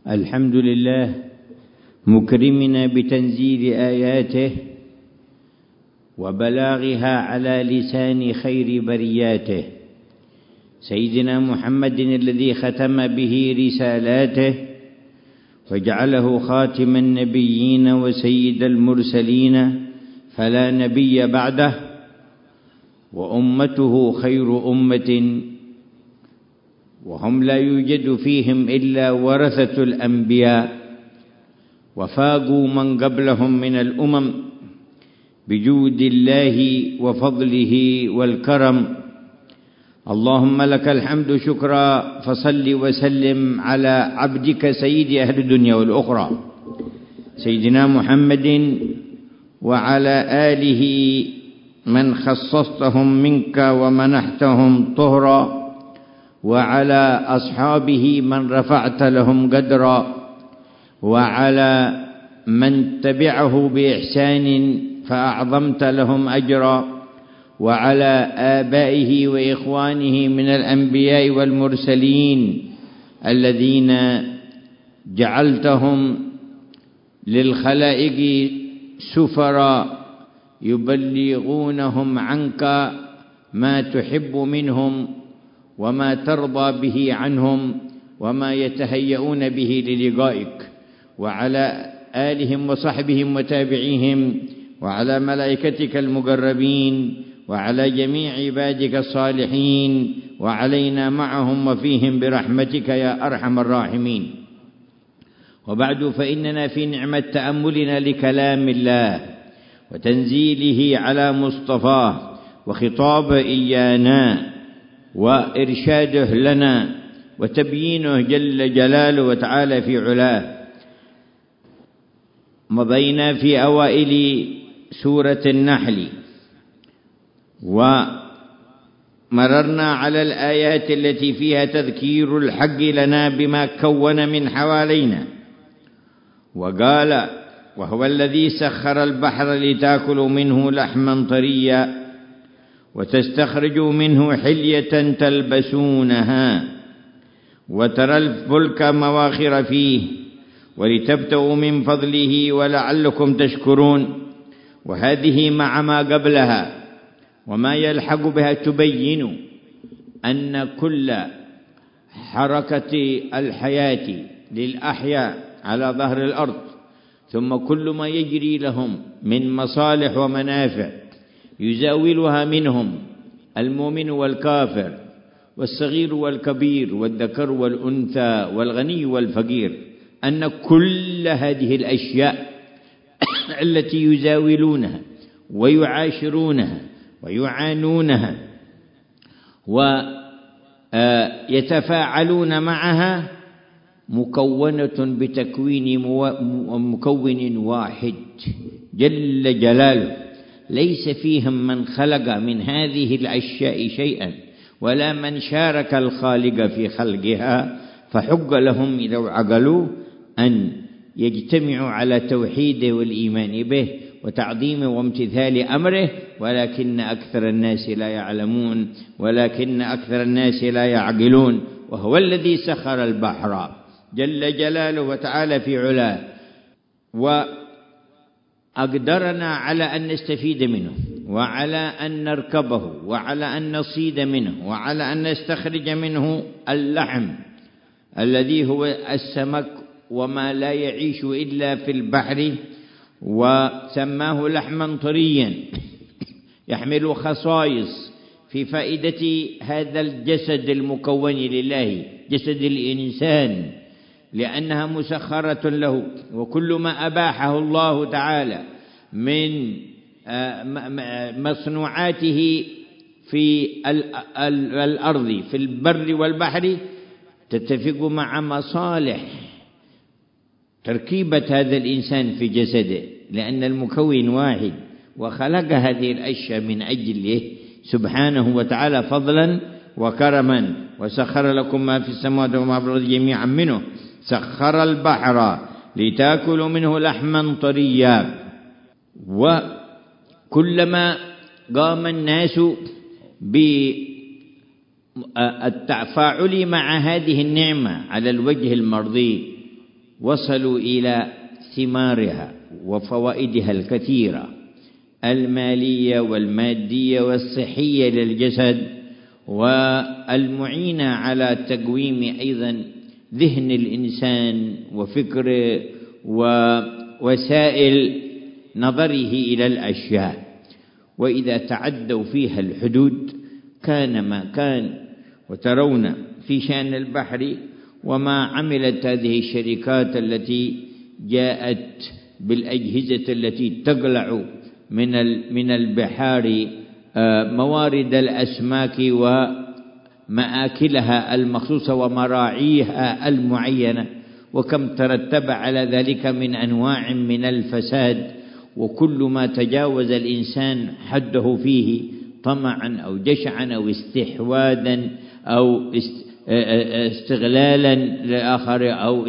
الحمد لله مكرمنا بتنزيل آياته وبلاغها على لسان خير برياته سيدنا محمد الذي ختم به رسالاته وجعله خاتم النبيين وسيد المرسلين فلا نبي بعده، وأمته خير أمة، وهم لا يوجد فيهم إلا ورثة الأنبياء، وفاقوا من قبلهم من الأمم بجود الله وفضله والكرم. اللهم لك الحمد شكرا، فصل وسلم على عبدك سيد أهل الدنيا والأخرى سيدنا محمد، وعلى آله من خصصتهم منك ومنحتهم طهرا، وعلى أصحابه من رفعت لهم قدرا، وعلى من تبعه بإحسان فأعظمت لهم أجرا، وعلى آبائه وإخوانه من الأنبياء والمرسلين الذين جعلتهم للخلائق سفرا يبلغونهم عنك ما تحب منهم وما ترضى به عنهم وما يتهيئون به للقائك، وعلى آلهم وصحبهم وتابعيهم، وعلى ملائكتك المقربين، وعلى جميع عبادك الصالحين، وعلينا معهم وفيهم برحمتك يا أرحم الراحمين. وبعد، فإننا في نعمة تأملنا لكلام الله وتنزيله على مصطفاه، وخطاب إيانا وإرشاده لنا وتبيينه جل جلاله وتعالى في علاه. مضينا في أوائل سورة النحل، ومررنا على الآيات التي فيها تذكير الحق لنا بما كون من حوالينا، وقال: وهو الذي سخر البحر لتأكلوا منه لحما طريا وتستخرجوا منه حلية تلبسونها وترى الفلك مواخر فيه ولتبتغوا من فضله ولعلكم تشكرون. وهذه مع ما قبلها وما يلحق بها تبين أن كل حركة الحياة للأحياء على ظهر الأرض، ثم كل ما يجري لهم من مصالح ومنافع يزاولها منهم المؤمن والكافر والصغير والكبير والذكر والأنثى والغني والفقير، أن كل هذه الأشياء التي يزاولونها ويعاشرونها ويعانونها ويتفاعلون معها مكونة بتكوين مكون واحد جل جلاله، ليس فيهم من خلق من هذه الأشياء شيئا ولا من شارك الخالق في خلقها، فحق لهم إذا عقلوا أن يجتمعوا على توحيده والإيمان به وتعظيمه وامتثال أمره، ولكن أكثر الناس لا يعلمون، ولكن أكثر الناس لا يعقلون. وهو الذي سخر البحر جل جلاله وتعالى في علاه، وأقدرنا على أن نستفيد منه، وعلى أن نركبه، وعلى أن نصيد منه، وعلى أن نستخرج منه اللحم الذي هو السمك وما لا يعيش إلا في البحر، وسماه لحما طريا يحمل خصائص في فائدة هذا الجسد المكون لله، جسد الإنسان، لأنها مسخرة له. وكل ما أباحه الله تعالى من مصنوعاته في الأرض في البر والبحر تتفق مع مصالح تركيبة هذا الإنسان في جسده، لأن المكون واحد، وخلق هذه الأشياء من أجله سبحانه وتعالى فضلا وكرما. وسخر لكم ما في السماوات وما في الأرض جميعا منه، سخر البحر لتأكلوا منه لحما طريا. وكلما قام الناس بالتفاعل مع هذه النعمة على الوجه المرضي وصلوا إلى ثمارها وفوائدها الكثيرة المالية والمادية والصحية للجسد، والمعينة على تقويم أيضا ذهن الإنسان وفكره ووسائل نظره إلى الأشياء. وإذا تعدوا فيها الحدود كان ما كان. وترون في شأن البحر وما عملت هذه الشركات التي جاءت بالأجهزة التي تقلع من البحار موارد الأسماك ومآكلها المخصوصة ومراعيها المعينة، وكم ترتب على ذلك من أنواع من الفساد. وكل ما تجاوز الإنسان حده فيه طمعا أو جشعا أو استحواذا أو استغلالا للآخر أو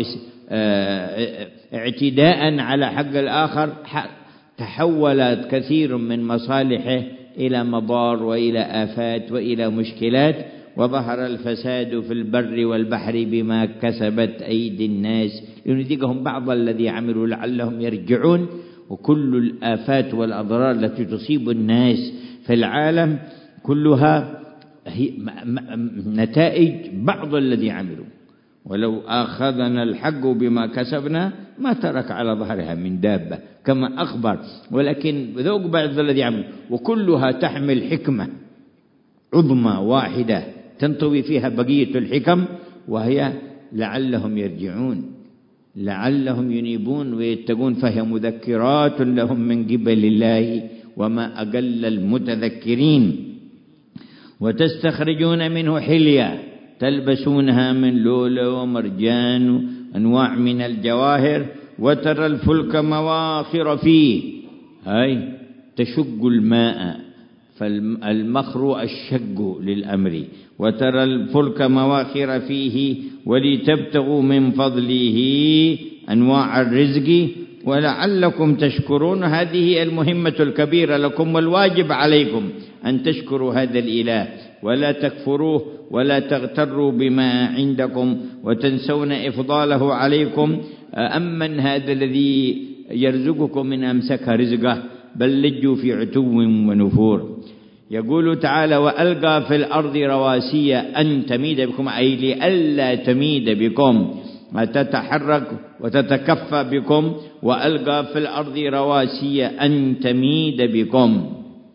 اعتداء على حق الآخر، تحولت كثير من مصالحه إلى مضار وإلى آفات وإلى مشكلات، وظهر الفساد في البر والبحر بما كسبت أيدي الناس لنذيقهم بعض الذي عملوا لعلهم يرجعون. وكل الآفات والأضرار التي تصيب الناس في العالم كلها هي نتائج بعض الذي عملوا. ولو آخذنا الحق بما كسبنا ما ترك على ظهرها من دابة كما أخبر، ولكن ذوق بعض الذي عملوا، وكلها تحمل حكمة عظمى واحدة تنطوي فيها بقية الحكم، وهي لعلهم يرجعون، لعلهم ينيبون ويتقون، فهي مذكرات لهم من قبل الله وما أقل المتذكرين. وتستخرجون منه حلية تلبسونها من لؤلؤ ومرجان وأنواع من الجواهر، وترى الفلك مواخر فيه، هاي تشق الماء، فالمخر الشق للأمر، وترى الفلك مواخر فيه ولتبتغوا من فضله أنواع الرزق ولعلكم تشكرون. هذه المهمة الكبيرة لكم، والواجب عليكم أن تشكروا هذا الإله ولا تكفروه ولا تغتروا بما عندكم وتنسون إفضاله عليكم. أمن هذا الذي يرزقكم من أمسك رزقه، بل لجوا في عتو ونفور. يقول تعالى: وألقى في الأرض رواسي أن تميد بكم، أي لئلا تميد بكم تتحرك وتتكفى بكم. وألقى في الأرض رواسي أن تميد بكم،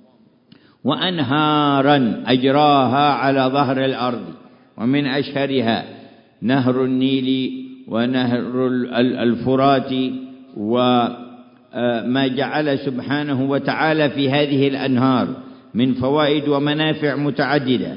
وأنهارا أجراها على ظهر الأرض، ومن أشهرها نهر النيل ونهر الفرات، وما جعل سبحانه وتعالى في هذه الأنهار من فوائد ومنافع متعددة.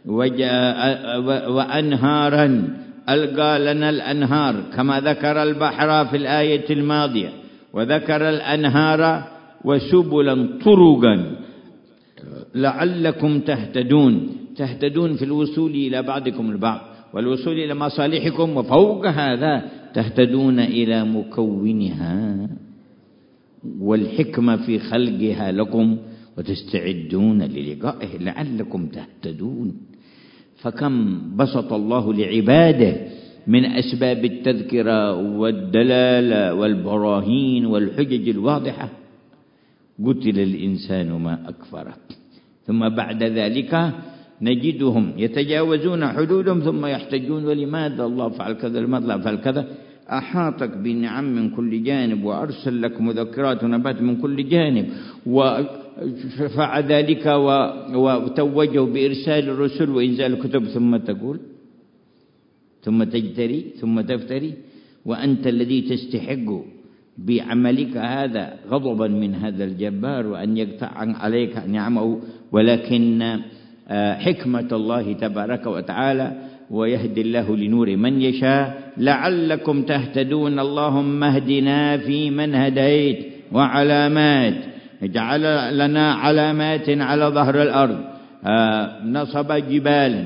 وأنهارا ألقى لنا الأنهار كما ذكر البحر في الآية الماضية، وذكر الأنهار وسبلا طرقا لعلكم تهتدون، تهتدون في الوصول إلى بعضكم البعض والوصول إلى مصالحكم، وفوق هذا تهتدون إلى مكونها والحكمة في خلقها لكم، وتستعدون للقائه لعلكم تهتدون. فكم بسط الله لعباده من أسباب التذكرة والدلالة والبراهين والحجج الواضحة. قتل الإنسان ما أكفره. ثم بعد ذلك نجدهم يتجاوزون حدودهم ثم يحتجون: ولماذا الله فعل كذا، لماذا الله فعل كذا؟ أحاطك بالنعم من كل جانب، وأرسل لك مذكرات ونبات من كل جانب، وفعل ذلك وتوجه بإرسال الرسل وإنزال الكتب، ثم تقول، ثم تجتري، ثم تفتري، وأنت الذي تستحق بعملك هذا غضبا من هذا الجبار وأن يقطع عليك نعمه. ولكن حكمة الله تبارك وتعالى: ويهدي الله لنور من يشاء لعلكم تهتدون. اللهم اهدنا فيمن هديت، وعلامات، اجعل لنا علامات على ظهر الأرض، نصب جبالا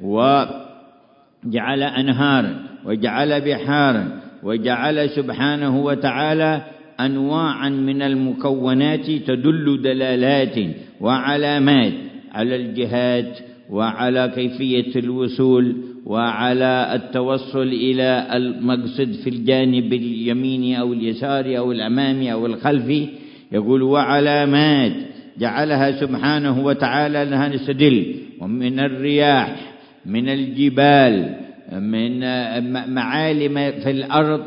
وجعل أنهارا وجعل بحارا، وجعل سبحانه وتعالى أنواعا من المكونات تدل دلالات وعلامات على الجهات وعلى كيفية الوصول وعلى التوصل إلى المقصد في الجانب اليميني أو اليساري أو الأمامي أو الخلفي. يقول وعلامات جعلها سبحانه وتعالى لها نستدل، ومن الرياح، من الجبال، من معالم في الأرض،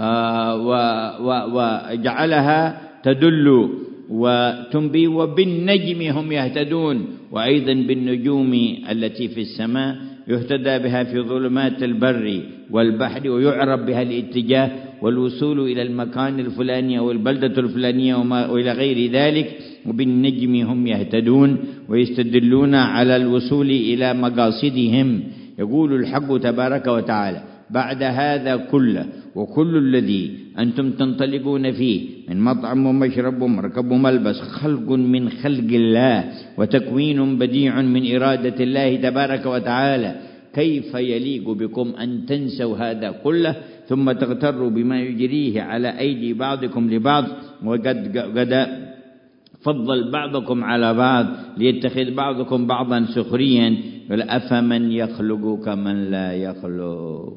وجعلها تدل وتنبي. وبالنجم هم يهتدون، وأيضا بالنجوم التي في السماء يهتدى بها في ظلمات البر والبحر، ويعرف بها الاتجاه والوصول إلى المكان الفلاني أو البلدة الفلانية وإلى غير ذلك. وبالنجم هم يهتدون ويستدلون على الوصول إلى مقاصدهم. يقول الحق تبارك وتعالى بعد هذا كله: وكل الذي أنتم تنطلقون فيه من مطعم ومشرب ومركب وملبس خلق من خلق الله وتكوين بديع من إرادة الله تبارك وتعالى. كيف يليق بكم أن تنسوا هذا كله ثم تغتروا بما يجريه على أيدي بعضكم لبعض، وقد فضل بعضكم على بعض ليتخذ بعضكم بعضا سخريا. أفمن يخلق كمن لا يخلق،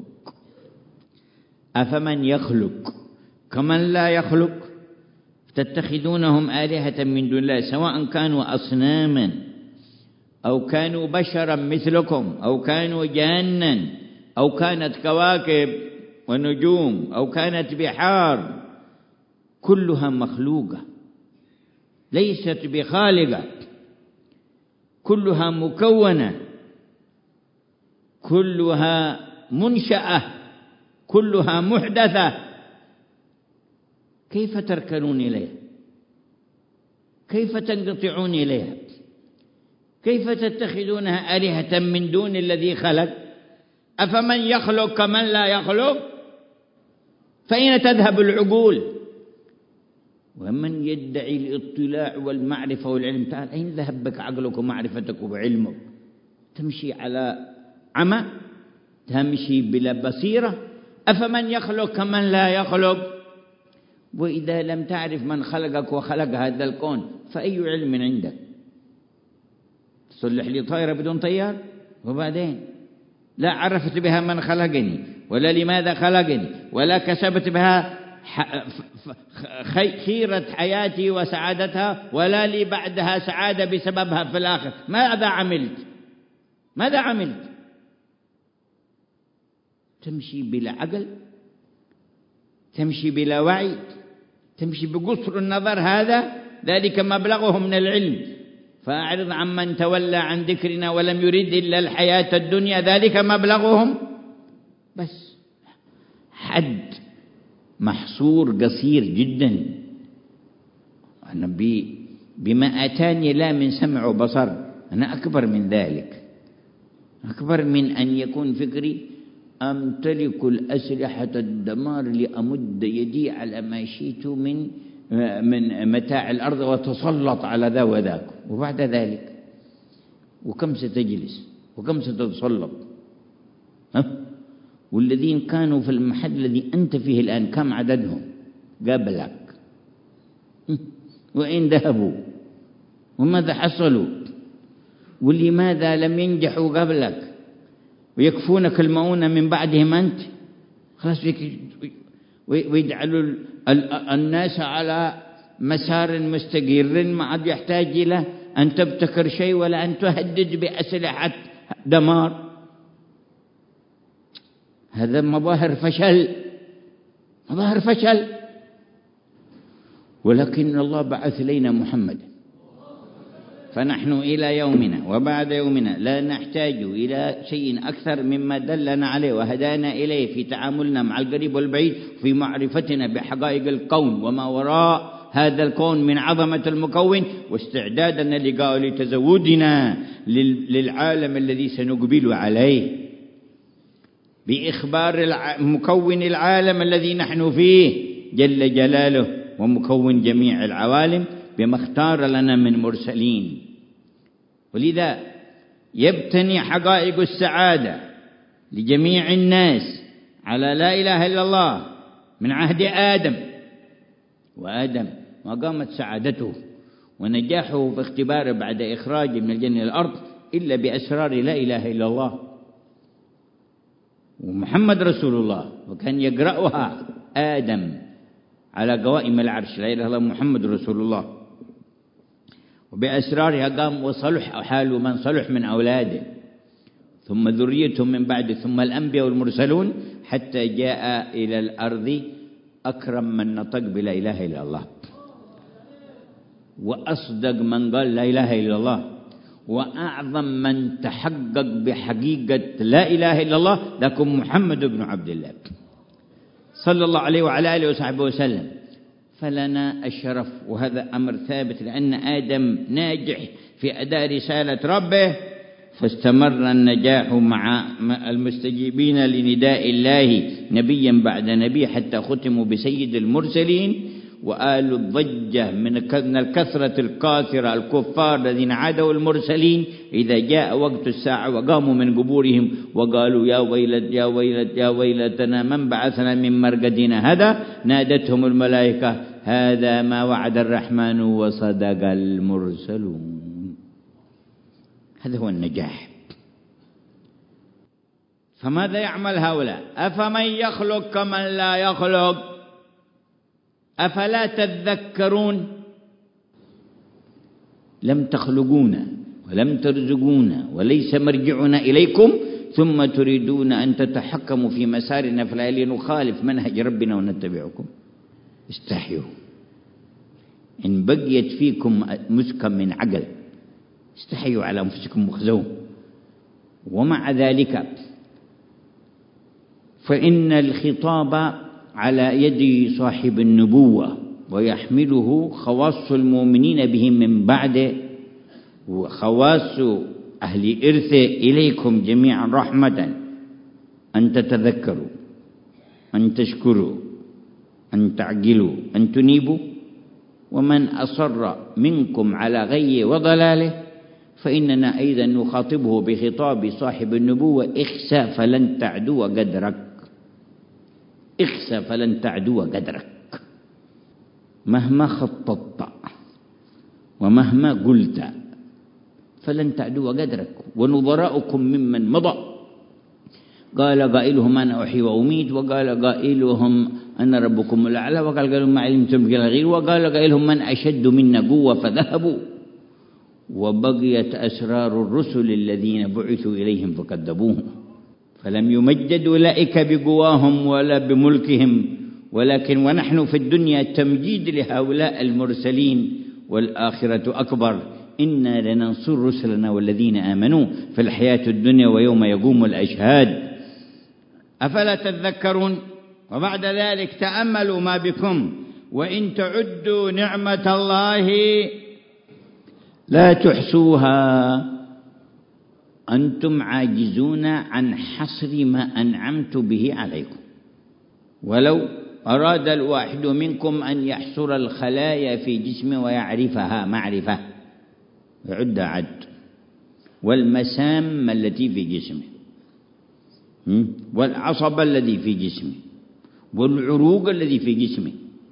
أفمن يخلق كمن لا يخلق، تتخذونهم آلهة من دون الله، سواء كانوا أصناما أو كانوا بشرا مثلكم أو كانوا جانا أو كانت كواكب ونجوم أو كانت بحار، كلها مخلوقة ليست بخالقة، كلها مكونة، كلها منشأة، كلها محدثة. كيف تركنون إليها؟ كيف تنقطعون إليها؟ كيف تتخذونها آلهة من دون الذي خلق؟ أفمن يخلق كمن لا يخلق؟ فأين تذهب العقول؟ ومن يدعي الاطلاع والمعرفة والعلم، تعال أين ذهب بك عقلك ومعرفتك وعلمك؟ تمشي على عمى، تمشي بلا بصيرة. أفمن يخلق كمن لا يخلق؟ وإذا لم تعرف من خلقك وخلق هذا الكون فأي علم عندك؟ تصلح لي طائرة بدون طيار، وبعدين لا عرفت بها من خلقني ولا لماذا خلقني ولا كسبت بها خيرة حياتي وسعادتها ولا لي بعدها سعادة بسببها في الآخر. ماذا عملت؟ ماذا عملت؟ تمشي بلا عقل، تمشي بلا وعي، تمشي بقصر النظر. هذا ذلك مبلغهم من العلم. فأعرض عمن تولى عن ذكرنا ولم يرد إلا الحياة الدنيا، ذلك مبلغهم. بس حد محصور قصير جدا. أنا بما أتاني لا من سمع وبصر، أنا أكبر من ذلك، أكبر من أن يكون فكري أمتلك الأسلحة الدمار لأمد يدي على ما شئت من متاع الأرض وتسلط على ذا وذاك. وبعد ذلك وكم ستجلس وكم ستتسلط؟ والذين كانوا في المحل الذي أنت فيه الآن كم عددهم قبلك؟ وإن ذهبوا وماذا حصلوا؟ ولماذا لم ينجحوا قبلك ويكفونك المؤونة من بعدهم أنت؟ خلاص ويجعلوا الناس على مسار مستقر، ما عاد يحتاج إلى أن تبتكر شيء ولا أن تهدد بأسلحة دمار. هذا مظاهر فشل، مظاهر فشل. ولكن الله بعث إلينا محمد، فنحن إلى يومنا وبعد يومنا لا نحتاج إلى شيء أكثر مما دلنا عليه وهدانا إليه في تعاملنا مع القريب والبعيد، في معرفتنا بحقائق الكون وما وراء هذا الكون من عظمة المكون، واستعدادنا لقاء لتزودنا للعالم الذي سنقبل عليه، بإخبار مكون العالم الذي نحن فيه جل جلاله ومكون جميع العوالم بما اختار لنا من مرسلين. ولذا يبتني حقائق السعادة لجميع الناس على لا إله إلا الله من عهد آدم، وآدم ما قامت سعادته ونجاحه في اختباره بعد إخراجه من الجنة إلى الأرض إلا بأسرار لا إله إلا الله. ومحمد رسول الله، وكان يقرأها آدم على قوائم العرش، لا إله إلا الله محمد رسول الله، وبأسرارها قام وصلح حال من صلح من أولاده، ثم ذريتهم من بعد، ثم الأنبياء والمرسلون، حتى جاء إلى الأرض أكرم من نطق بلا إله إلا الله، وأصدق من قال لا إله إلا الله، وأعظم من تحقق بحقيقة لا إله إلا الله، لكم محمد بن عبد الله صلى الله عليه وعلى آله وصحبه وسلم. فلنا الشرف، وهذا أمر ثابت، لأن آدم ناجح في أداء رسالة ربه، فاستمر النجاح مع المستجيبين لنداء الله نبيا بعد نبي، حتى ختموا بسيد المرسلين. وآل الضجة من الكثرة الكاثرة الكفار الذين عادوا المرسلين، إذا جاء وقت الساعة وقاموا من قبورهم وقالوا يا ويلت يا ويلت يا ويلتنا من بعثنا من مرقدنا هذا، نادتهم الملائكة هذا ما وعد الرحمن وصدق المرسلون. هذا هو النجاح. فماذا يعمل هؤلاء؟ أفمن يخلق كمن لا يخلق، أفلا تذكرون؟ لم تخلقونا ولم ترزقونا وليس مرجعنا إليكم، ثم تريدون أن تتحكموا في مسارنا فلا لنخالف منهج ربنا ونتبعكم. استحيوا، إن بقيت فيكم مسكة من عقل استحيوا على أنفسكم واخزوه. ومع ذلك فإن الخطاب على يد صاحب النبوة، ويحمله خواص المؤمنين بهم من بعد، وخواص أهل إرثه إليكم جميعا رحمة، أن تتذكروا، أن تشكروا، أن تعقلوا، أن تنيبوا. ومن أصر منكم على غي وضلاله فإننا أيضا نخاطبه بخطاب صاحب النبوة: اخسى فلن تعدو قدرك، اخسى فلن تعدو قدرك. مهما خططت ومهما قلت فلن تعدو قدرك، ونظراؤكم ممن مضى. قال قائلهم أنا أحيي وأميت، وقال قائلهم أنا ربكم الأعلى، وقال قائلهم ما علمتم به الغير، وقال قائلهم من أشد منا قوة فذهبوا. وبقيت أسرار الرسل الذين بعثوا إليهم فكذبوهم، فلم يمجد أولئك بقواهم ولا بملكهم، ولكن ونحن في الدنيا تمجيد لهؤلاء المرسلين، والآخرة أكبر. إنا لننصر رسلنا والذين آمنوا في الحياة الدنيا ويوم يقوم الأشهاد. أفلا تذكرون؟ وبعد ذلك تأملوا ما بكم، وإن تعدوا نعمة الله لا تحصوها. أنتم عاجزون عن حصر ما أنعمت به عليكم. ولو أراد الواحد منكم أن يحصر الخلايا في جسمه ويعرفها معرفة، يعد عد، والمسام التي في جسمه، والعصب الذي في جسمه، والعروق الذي في جسمه،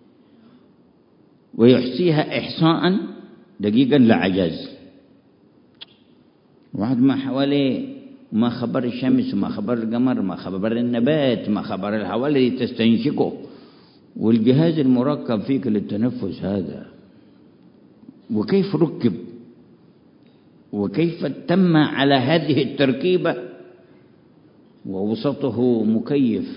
ويحصيها إحصاء دقيقا لعجز. واحد ما حواليه ما خبر الشمس، ما خبر القمر، ما خبر النبات، ما خبر الهواء الذي تستنشقه، والجهاز المركب فيك للتنفس هذا، وكيف ركب، وكيف تم على هذه التركيبة، ووسطه مكيف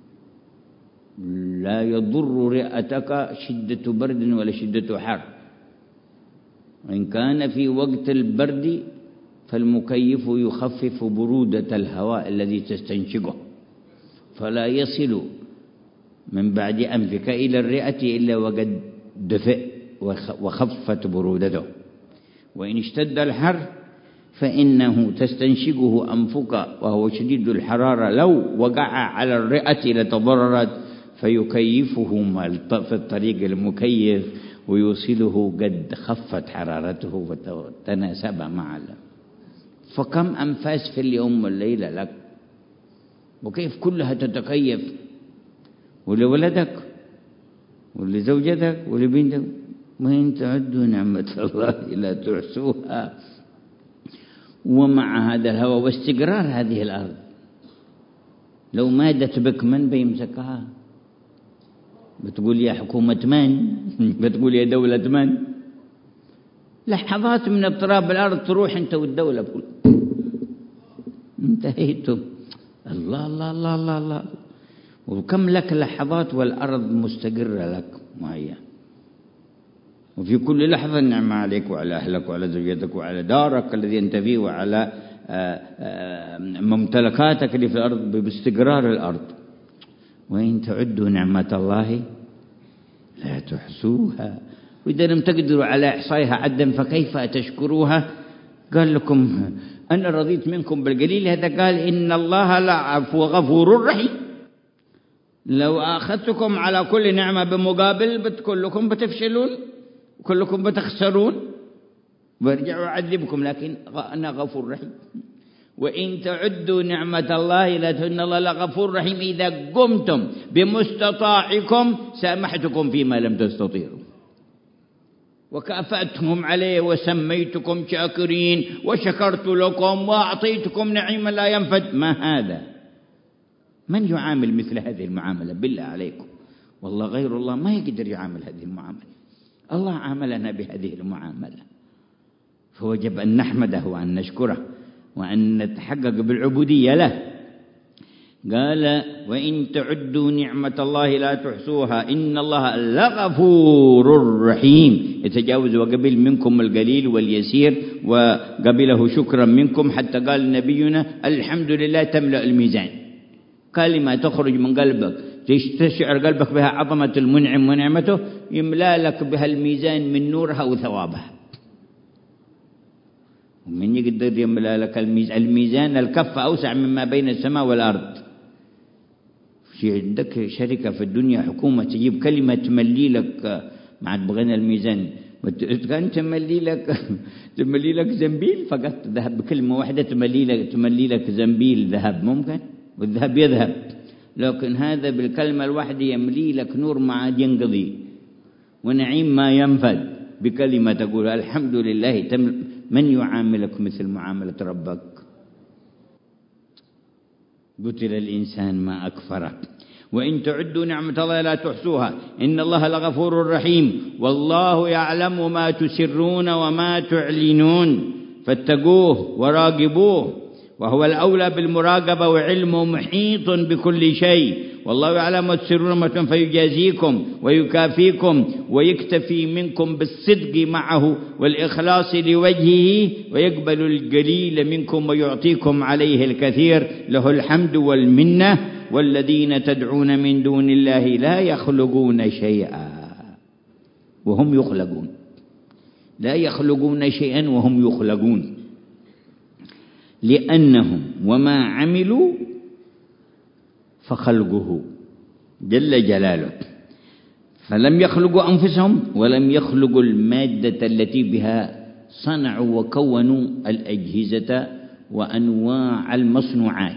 لا يضر رئتك شدة برد ولا شدة حر. وإن كان في وقت البرد فالمكيف يخفف برودة الهواء الذي تستنشقه، فلا يصل من بعد أنفك إلى الرئة إلا وقد دفئ وخفت برودته. وإن اشتد الحر فإنه تستنشقه أنفك وهو شديد الحرارة، لو وقع على الرئة لتضررت، فيكيفه في الطريق المكيف ويوصله قد خفت حرارته وتناسب مع الله. فكم أنفاس في اليوم والليلة لك، وكيف كلها تتكيف، ولولدك ولزوجتك ولبنتك. وإن تعدوا نعمة الله لا تحصوها. ومع هذا الهوى واستقرار هذه الأرض لو مادت بك من بيمسكها؟ بتقول يا حكومة من؟ بتقول يا دولة من؟ لحظات من اضطراب الأرض تروح أنت والدولة كلها، انتهيتم. الله الله الله الله الله. وكم لك لحظات والأرض مستقرة لك معين، وفي كل لحظة النعمة عليك وعلى أهلك وعلى زوجتك وعلى دارك الذي أنت فيه وعلى ممتلكاتك اللي في الأرض باستقرار الأرض. وإن تعدوا نعمة الله لا تحصوها، وإذا لم تقدروا على إحصائها عدا فكيف تشكروها؟ قال لكم أنا رضيت منكم بالقليل، هذا قال إن الله لعفو غفور رحيم. لو أخذتكم على كل نعمة بمقابل كلكم بتفشلون وكلكم بتخسرون وارجعوا أعذبكم، لكن أنا غفور رحيم. وإن تعدوا نعمة الله لا تحصوها، إن الله لغفور رحيم. إذا قمتم بمستطاعكم سامحتكم فيما لم تستطيعوا، وكافأتهم عليه وسميتكم شاكرين وشكرت لكم وأعطيتكم نعيما لا ينفد. ما هذا؟ من يعامل مثل هذه المعاملة بالله عليكم؟ والله غير الله ما يقدر يعامل هذه المعاملة. الله عاملنا بهذه المعاملة، فوجب أن نحمده وأن نشكره وأن نتحقق بالعبودية له. قال وإن تعدوا نعمة الله لا تحصوها إن الله لغفور رحيم. يتجاوز وقبل منكم القليل واليسير وقبله شكرا منكم، حتى قال نبينا الحمد لله تملأ الميزان. كلمة تخرج من قلبك تشعر قلبك بها عظمة المنعم ونعمته، يملأ لك بها الميزان من نورها وثوابها. ومن يقدر يملأ لك الميزان الكف أوسع مما بين السماء والأرض. في عندك شركة في الدنيا حكومة تجيب كلمة تملي لك، ما تبغينا الميزان، كان تملي لك زنبيل فقط ذهب، بكلمة واحدة تملي لك زنبيل ذهب ممكن، والذهب يذهب. لكن هذا بالكلمة الواحدة يملي لك نور ما ينقضي ونعيم ما ينفد بكلمة تقول الحمد لله. من يعاملك مثل معاملة ربك؟ قتل الإنسان ما أكفره. وإن تعدوا نعمة الله لا تحصوها إن الله لغفور رحيم. والله يعلم ما تسرون وما تعلنون فاتقوه وراقبوه، وهو الأولى بالمراقبة وعلمه محيط بكل شيء. والله يعلم ما تسرون وما تعلنون فيجازيكم ويكافيكم ويكتفي منكم بالصدق معه والإخلاص لوجهه، ويقبل القليل منكم ويعطيكم عليه الكثير. له الحمد والمنة. والذين تدعون من دون الله لا يخلقون شيئا وهم يخلقون. لا يخلقون شيئا وهم يخلقون، لأنهم وما عملوا فخلقه جل جلاله. فلم يخلقوا أنفسهم ولم يخلقوا المادة التي بها صنعوا وكونوا الأجهزة وأنواع المصنوعات.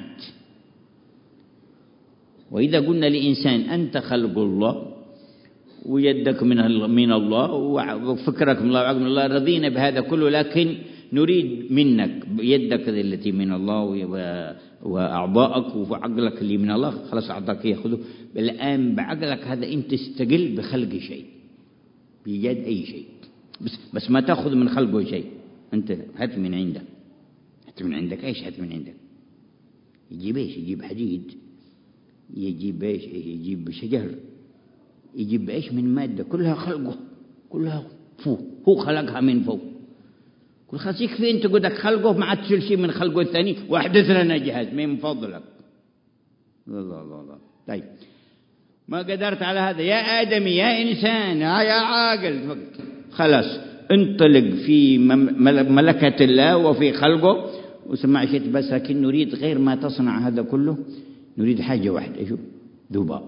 وإذا قلنا لإنسان أنت خلق الله ويدك من الله وفكرك من الله وعقلك من الله، رضينا بهذا كله، لكن نريد منك يدك التي من الله وأعضائك وعقلك اللي من الله، خلاص أعطاك يأخذه. الآن بعقلك هذا أنت تستقل بخلق شيء، بإيجاد أي شيء، بس ما تأخذ من خلقه شيء. أنت هات من عندك، هات من عندك إيش؟ هات من عندك. يجيب إيش؟ يجيب حديد، يجيب إيش؟ يجيب شجر، يجيب إيش من مادة كلها خلقه، كلها فوق، هو خلقها من فوق. كل خلاص يكفي أنت قدك خلقه، ما عاد تشيل شيء من خلقه الثاني، واحدث لنا جهاز من فضلك. الله الله الله. طيب ما قدرت على هذا يا آدمي يا إنسان يا عاقل، خلاص انطلق في ملكة الله وفي خلقه وسمع شيء. بس لكن نريد غير ما تصنع هذا كله، نريد حاجة واحدة. شوف، ذباب.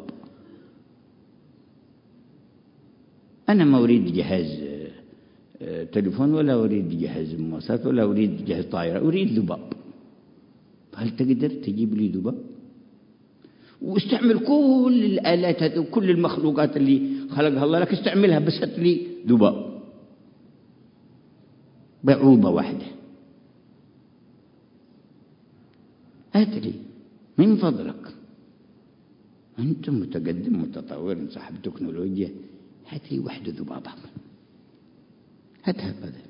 أنا ما أريد جهاز تليفون ولا أريد جهاز مواصلات ولا أريد جهاز طائرة، أريد ذباب. هل تقدر تجيب لي ذباب؟ واستعمل كل الآلات هذه وكل المخلوقات اللي خلقها الله لك، استعملها، بس هات لي ذباب، بعوضة واحدة هات لي من فضلك. أنت متقدم متطور صاحب تكنولوجيا، هات لي واحدة ذبابة، هاتها بدل.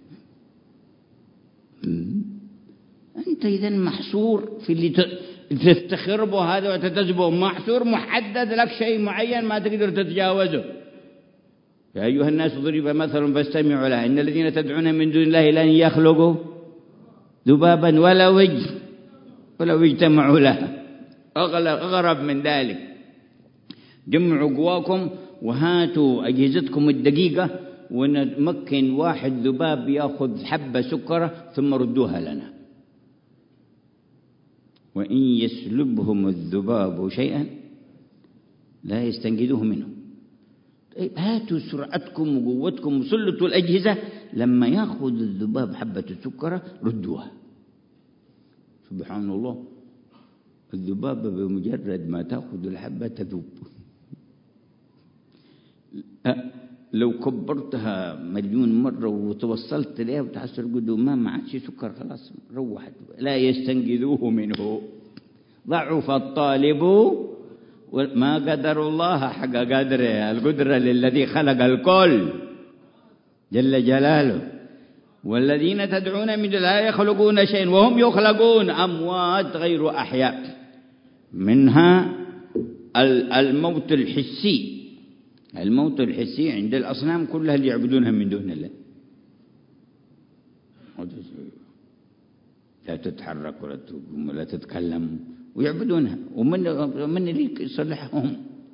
أنت إذن محصور في اللي تستخربه هذا وتتجبه، محصور محدد لك شيء معين ما تقدر تتجاوزه. يا أيها الناس ضرب مثل فاستمعوا له، إن الذين تدعون من دون الله لن يخلقوا ذبابا ولو اجتمعوا له. أغرب من ذلك، جمعوا قواكم وهاتوا أجهزتكم الدقيقة ونمكن واحد ذباب يأخذ حبة سكر ثم ردوها لنا. وإن يسلبهم الذباب شيئا لا يستنقذوه منه. طيب هاتوا سرعتكم وقوتكم وسلطوا الأجهزة، لما يأخذ الذباب حبة السكر ردوها. سبحان الله، الذبابة بمجرد ما تأخذ الحبة تذوب. لو كبرتها مليون مرة وتوصلت لها وتحسر قدومها ما عادش سكر، خلاص روحت. لا يستنقذوه منه، ضعف الطالب ما قدر الله حق قدره. القدرة للذي خلق الكل جل جلاله. والذين تدعون من لا يخلقون شيئا وهم يخلقون، أموات غير أحياء. منها الموت الحسي. الموت الحسي عند الأصنام كلها اللي يعبدونها من دون الله، لا تتحرك ولا تقوم ولا تتكلم ويعبدونها. ومن اللي يصلحهم؟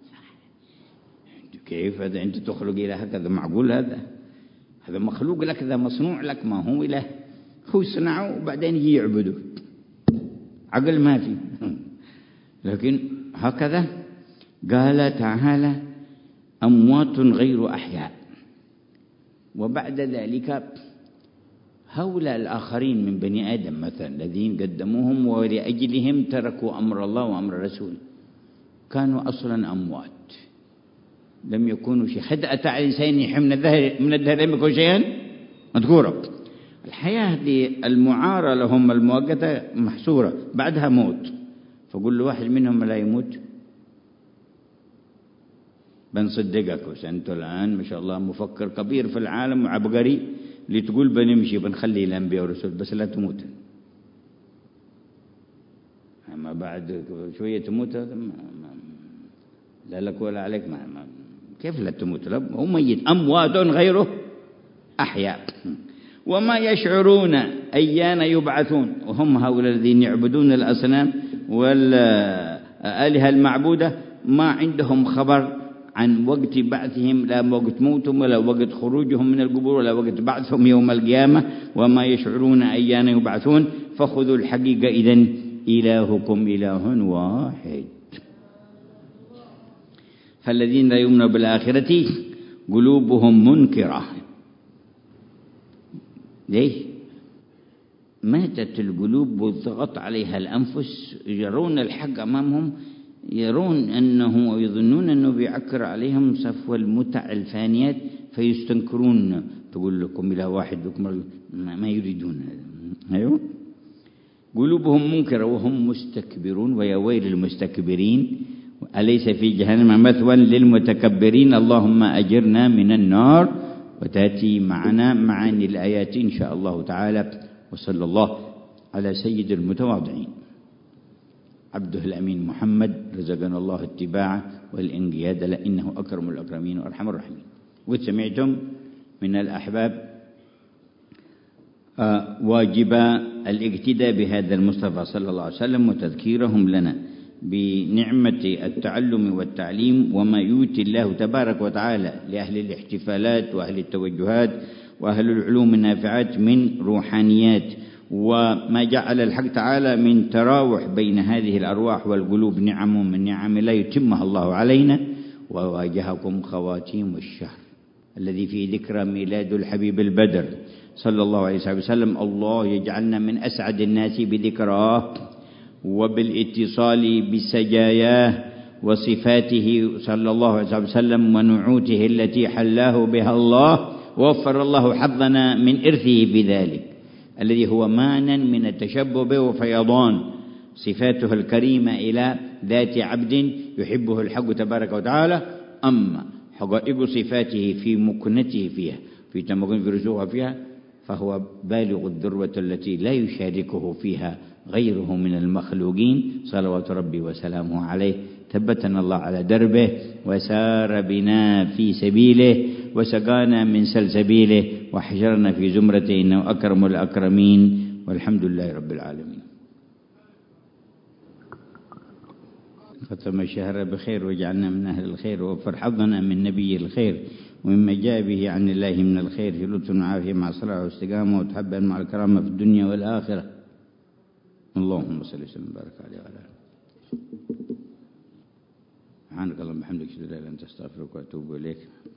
كيف هذا أنت تخلق إله هكذا؟ معقول هذا مخلوق لك، هذا مصنوع لك، ما هو إله. هو صنعه وبعدين يجي يعبده، عقل ما في. لكن هكذا قال تعالى أموات غير أحياء. وبعد ذلك هؤلاء الآخرين من بني آدم مثلا الذين قدموهم ولأجلهم تركوا أمر الله وأمر رسوله، كانوا أصلا أموات، لم يكونوا شيء. حتى أتى على الإنسان يحيى من الدهر لم يكن شيئا مذكورا. الحياة المعارة لهم المؤقتة محصورة، بعدها موت. فقل له واحد منهم لا يموت بنصدقك. وأنت الآن ما شاء الله مفكر كبير في العالم وعبقري اللي تقول بنمشي بنخلي الأنبياء والرسل، بس لا تموت. أما بعد شوية تموت، لا لك ولا عليك. كيف لا تموت؟ هو ميت. أموات غيره أحياء. وما يشعرون أيان يبعثون. وهم هؤلاء الذين يعبدون الأصنام والآلهة المعبودة، ما عندهم خبر عن وقت بعثهم، لا وقت موتهم ولا وقت خروجهم من القبور ولا وقت بعثهم يوم القيامة. وما يشعرون أيان يبعثون. فخذوا الحقيقة إذن إلهكم إله واحد. فالذين لا يؤمنون بالآخرة قلوبهم منكرة. ليش؟ ماتت القلوب وضغط عليها الأنفس، يرون الحق أمامهم، يرون أنه ويظنون أنه بيعكر عليهم صفو المتع الفانيات فيستنكرون. تقول لكم إله واحد بكم ما يريدون. أيوه، قلوبهم منكرة وهم مستكبرون. ويا ويل المستكبرين، أليس في جهنم مثوى للمتكبرين. اللهم أجرنا من النار. وتأتي معنا معاني الآيات إن شاء الله تعالى. وصلى الله على سيد المتواضعين عبده الأمين محمد، رزقنا الله اتباعه والانقياد له، إنه أكرم الأكرمين وأرحم الراحمين. وسمعتم من الأحباب واجب الاقتداء بهذا المصطفى صلى الله عليه وسلم وتذكيرهم لنا بنعمة التعلم والتعليم، وما يؤتي الله تبارك وتعالى لأهل الاحتفالات وأهل التوجهات وأهل العلوم النافعات من روحانيات، وما جعل الحق تعالى من تراوح بين هذه الأرواح والقلوب نعم من نعم لا يتمها الله علينا. وواجهكم خواتيم الشهر الذي فيه ذكرى ميلاد الحبيب البدر صلى الله عليه وسلم. الله يجعلنا من أسعد الناس بذكراه وبالاتصال بسجاياه وصفاته صلى الله عليه وسلم ونعوته التي حلاه بها الله. ووفر الله حظنا من إرثه بذلك الذي هو مانا من التشبه به وفيضان صفاته الكريمة إلى ذات عبد يحبه الحق تبارك وتعالى. أما حقائق صفاته في مكنته فيها، في تمكن في رسوخها فيها، فهو بالغ الذروة التي لا يشاركه فيها غيره من المخلوقين صلوات ربي وسلامه عليه. ثبتنا الله على دربه وسار بنا في سبيله وسقانا من سلسبيله وحشرنا في زمرته إنه أكرم الأكرمين، والحمد لله رب العالمين. ختم الشهر بخير وجعلنا من أهل الخير، ووفر حظنا من نبي الخير ومما جاء به عن الله من الخير في لطف وعافية مع صلاح واستقامة وتحبا مع الكرامة في الدنيا والآخرة. اللهم صل وسلم وبارك عليه وعلى آله. سبحانك اللهم وبحمدك أشهد أن لا إله إلا أنت أستغفرك وأتوب إليك.